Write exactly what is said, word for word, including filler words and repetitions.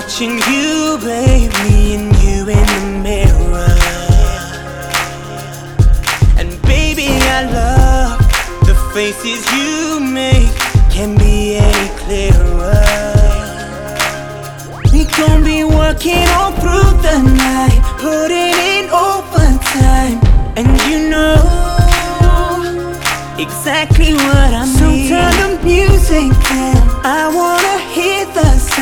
watching you, babe, me and you in the mirror. And baby, I love the faces you make, can't be any clearer. We gon' be working all through the night, putting in overtime, and you know exactly what I mean. So turn the music down, I wanna hear the sound.